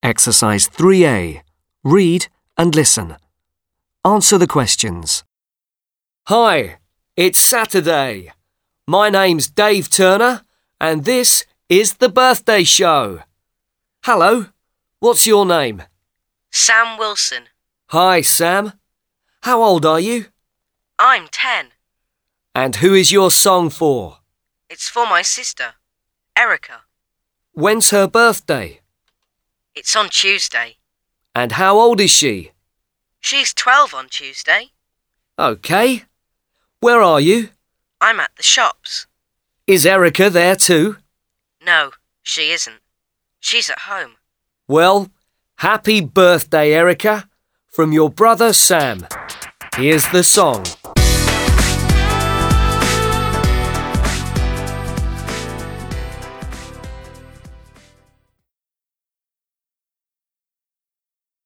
Exercise 3A. Read and listen. Answer the questions. Hi, it's Saturday. My name's Dave Turner and this is the birthday show. Hello, what's your name? Sam Wilson. Hi, Sam. How old are you? I'm 10. And who is your song for? It's for my sister, Erica. When's her birthday? It's on Tuesday. And how old is she? She's 12 on Tuesday. OK. Where are you? I'm at the shops. Is Erica there too? No, she isn't. She's at home. Well, happy birthday, Erica, from your brother Sam. Here's the song.